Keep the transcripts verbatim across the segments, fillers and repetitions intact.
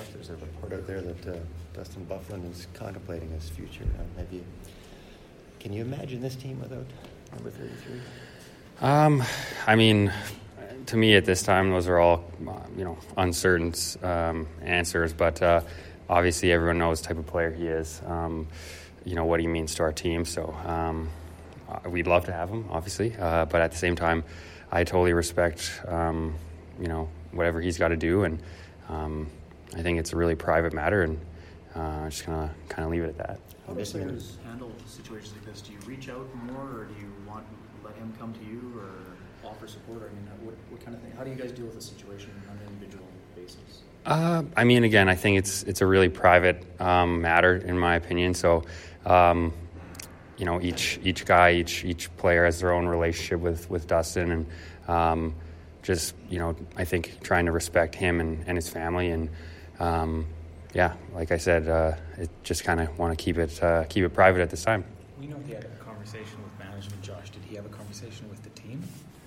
Josh, there's a report out there that uh, Dustin Byfuglien is contemplating his future. Um, have you, can you imagine this team without number thirty-three? Um, I mean, to me at this time, those are all, uh, you know, uncertain um, answers. But uh, obviously, everyone knows the type of player he is. Um, you know what he means to our team. So um, we'd love to have him, obviously. Uh, but at the same time, I totally respect, um, you know, whatever he's got to do, and um, I think it's a really private matter, and uh, I'm just gonna kind of leave it at that. How do players handle situations like this? Do you reach out more, or do you want to let him come to you, or offer support? I mean, what, what kind of thing? How do you guys deal with a situation on an individual basis? Uh, I mean, again, I think it's it's a really private um, matter, in my opinion. So, um, you know, each each guy, each each player has their own relationship with with Dustin, and um, just, you know, I think trying to respect him and, and his family, and um, yeah, like I said, uh, it just kind of want to keep it uh, keep it private at this time. We know he had a conversation with management, Josh. Did he have a conversation with the team?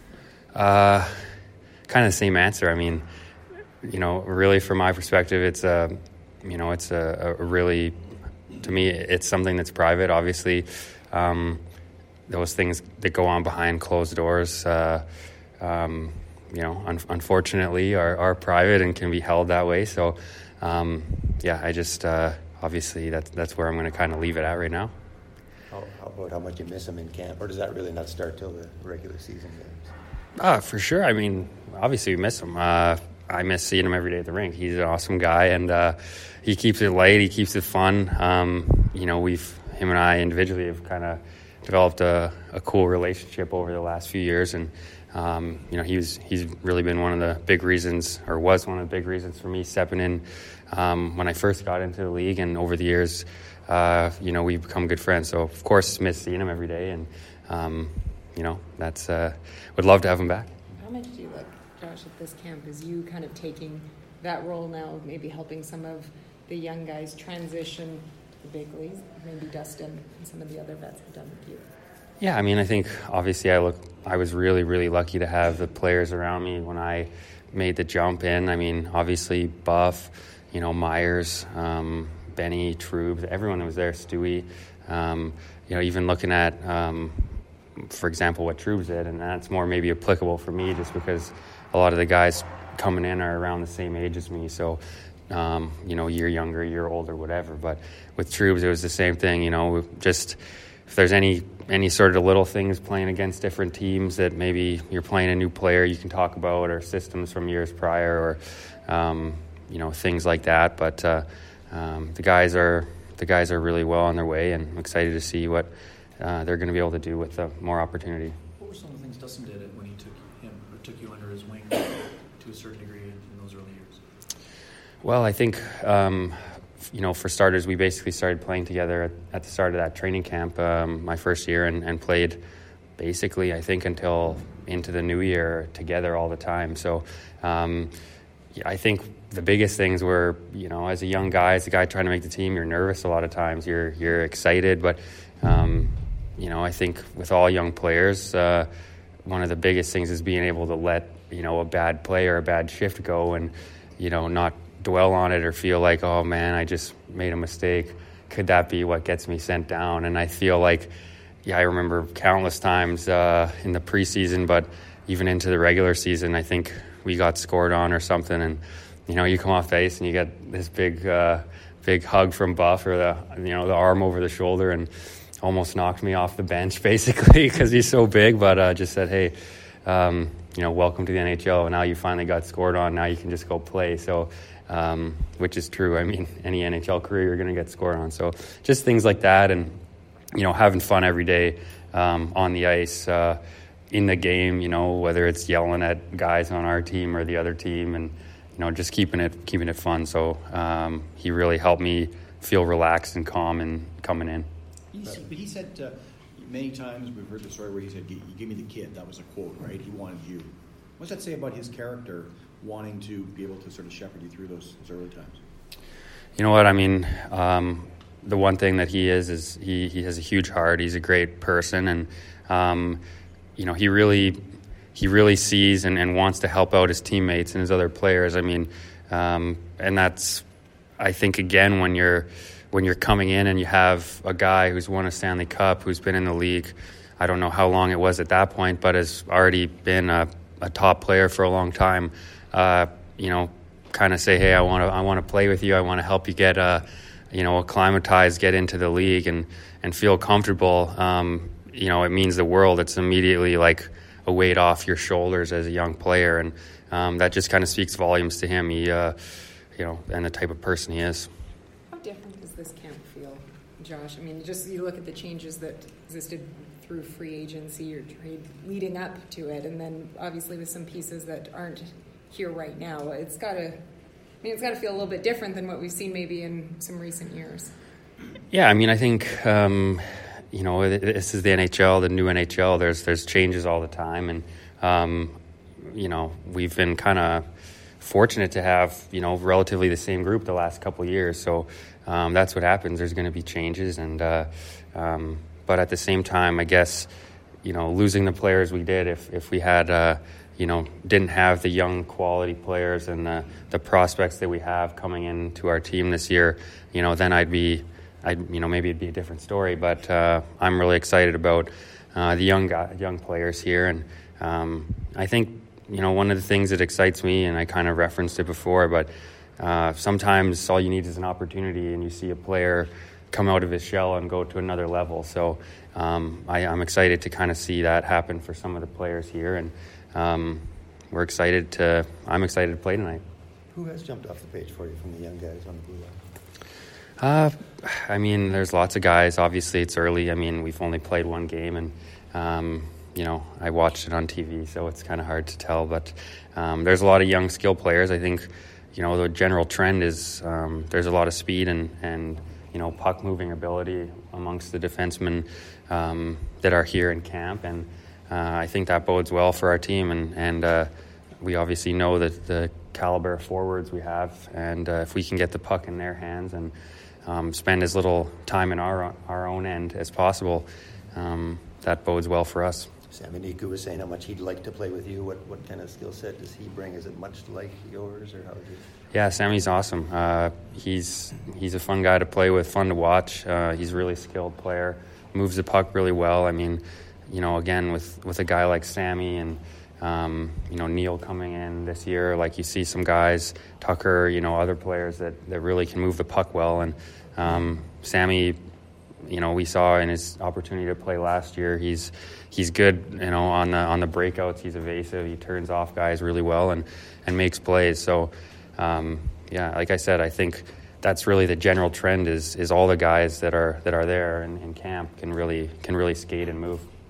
Uh, kind of the same answer. I mean, you know, really from my perspective, it's a, you know, it's a, a really, to me, it's something that's private. Obviously, um, those things that go on behind closed doors, uh, um, you know, un- unfortunately are, are private and can be held that way. So, um, yeah, I just, uh, obviously that's, that's where I'm going to kind of leave it at right now. How, how about how much you miss him in camp, or does that really not start till the regular season games? Ah, for sure. I mean, obviously we miss him. Uh, I miss seeing him every day at the rink. He's an awesome guy, and uh, he keeps it light. He keeps it fun. Um, you know, we've, him and I individually have kind of developed a, a cool relationship over the last few years, and um, you know, he's he's really been one of the big reasons, or was one of the big reasons for me stepping in um, when I first got into the league, and over the years, uh, you know, we've become good friends. So of course, miss seeing him every day, and um, you know, that's uh, would love to have him back. How much do you like Josh at this camp? Is you kind of taking that role now, maybe helping some of the young guys transition to the big leagues? Maybe Dustin and some of the other vets have done with you. Yeah, I mean, I think obviously I look. I was really, really lucky to have the players around me when I made the jump in. I mean, obviously Buff, you know, Myers, um, Benny, Trubes, everyone that was there, Stewie. Um, you know, even looking at, um, for example, what Trubes did, and that's more maybe applicable for me just because a lot of the guys coming in are around the same age as me. So, um, you know, a year younger, a year older, whatever. But with Trubes, it was the same thing. You know, just if there's any any sort of little things playing against different teams that maybe you're playing a new player you can talk about, or systems from years prior, or um, you know, things like that. But uh, um, the guys are the guys are really well on their way, and I'm excited to see what uh, they're going to be able to do with uh, more opportunity. What were some of the things Dustin did when he took him or took you under his wing to a certain degree in, in those early years? Well, I think, um, you know, for starters, we basically started playing together at, at the start of that training camp um, my first year, and, and played basically, I think, until into the new year together all the time. So um, yeah, I think the biggest things were, you know, as a young guy, as a guy trying to make the team, you're nervous a lot of times. You're you're excited, but, um, you know, I think with all young players, uh, one of the biggest things is being able to let, you know, a bad play or a bad shift go, and, you know, not dwell on it or feel like, oh man, I just made a mistake. Could that be what gets me sent down? And I feel like, yeah, I remember countless times uh, in the preseason, but even into the regular season, I think we got scored on or something, and you know, you come off the ice and you get this big, uh, big hug from Buff, or the, you know, the arm over the shoulder, and almost knocked me off the bench basically because he's so big. But uh, just said, hey, um, you know, welcome to the N H L. Now you finally got scored on. Now you can just go play. So. Um, which is true. I mean, any N H L career, you're going to get scored on. So just things like that, and, you know, having fun every day um, on the ice, uh, in the game, you know, whether it's yelling at guys on our team or the other team, and, you know, just keeping it keeping it fun. So um, he really helped me feel relaxed and calm and coming in. He said, but he said uh, many times, we've heard the story where he said, you give me the kid. That was a quote, right? He wanted you. What's that say about his character, wanting to be able to sort of shepherd you through those, those early times? You know what, I mean, um, the one thing that he is is he, he has a huge heart. He's a great person, and um, you know, he really he really sees and, and wants to help out his teammates and his other players. I mean, um, and that's I think again when you're when you're coming in and you have a guy who's won a Stanley Cup, who's been in the league, I don't know how long it was at that point, but has already been a, a top player for a long time. Uh, you know, kind of say, hey, I want to I want to play with you. I want to help you get uh, you know, acclimatized, get into the league, and and feel comfortable. Um, you know, it means the world. It's immediately like a weight off your shoulders as a young player, and um, that just kind of speaks volumes to him. He, uh, you know, and the type of person he is. How different does this camp feel, Josh? I mean, just you look at the changes that existed through free agency or trade leading up to it, and then obviously with some pieces that aren't here right now. It's got to, I mean, it's got to feel a little bit different than what we've seen maybe in some recent years. Yeah, I mean, I think um, you know, this is the N H L, the new N H L. There's there's changes all the time, and um, you know, we've been kind of fortunate to have, you know, relatively the same group the last couple of years. So um, that's what happens. There's going to be changes, and uh, um, but at the same time, I guess, you know, losing the players we did, if if we had, uh, you know, didn't have the young quality players and the, the prospects that we have coming into our team this year, you know, then I'd be, I'd, you know, maybe it'd be a different story. But uh, I'm really excited about uh, the young guy, young players here, and um, I think, you know, one of the things that excites me, and I kind of referenced it before, but uh, sometimes all you need is an opportunity, and you see a player come out of his shell and go to another level. So um, I, I'm excited to kind of see that happen for some of the players here, and um, we're excited to. I'm excited to play tonight. Who has jumped off the page for you from the young guys on the blue line? Uh, I mean, there's lots of guys. Obviously, it's early. I mean, we've only played one game, and um, you know, I watched it on T V, so it's kind of hard to tell. But um, there's a lot of young skill players. I think, you know, the general trend is um, there's a lot of speed and and you know, puck moving ability amongst the defensemen um, that are here in camp, and uh, I think that bodes well for our team. And and uh, we obviously know that the caliber of forwards we have, and uh, if we can get the puck in their hands and um, spend as little time in our our own end as possible, um, that bodes well for us. Sami Niku was saying how much he'd like to play with you. What what kind of skill set does he bring? Is it much like yours, or how do you? Yeah, Sammy's awesome. Uh, he's he's a fun guy to play with, fun to watch. Uh, he's a really skilled player, moves the puck really well. I mean, you know, again, with, with a guy like Sammy and, um, you know, Neil coming in this year, like you see some guys, Tucker, you know, other players that, that really can move the puck well. And um, Sammy, you know, we saw in his opportunity to play last year, he's he's good, you know, on the, on the breakouts. He's evasive. He turns off guys really well and, and makes plays. So, Um, yeah, like I said, I think that's really the general trend is is all the guys that are that are there in, in camp can really can really skate and move.